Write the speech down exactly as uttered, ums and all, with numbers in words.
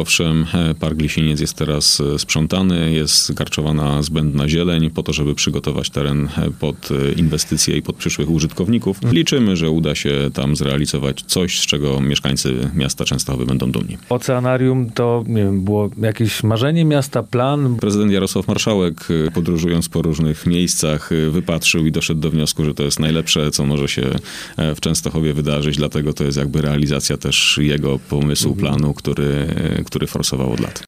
owszem, Park Lisiniec jest teraz sprzątany, jest karczowana zbędna zieleń po to, żeby przygotować teren pod inwestycje i pod przyszłych użytkowników. Liczymy, że uda się tam zrealizować coś, z czego mieszkańcy miasta Częstochowy będą dumni. Oceanarium to, nie wiem, było jakieś marzenie miasta, plan? Prezydent Jarosław Marszałek, podróżując po różnych miejscach, wypatrzył i doszedł do wniosku, że to jest najlepsze, co może się w Częstochowie wydarzyć, dlatego to jest jakby realizacja też jego pomysłu, planu, który, który forsował od lat.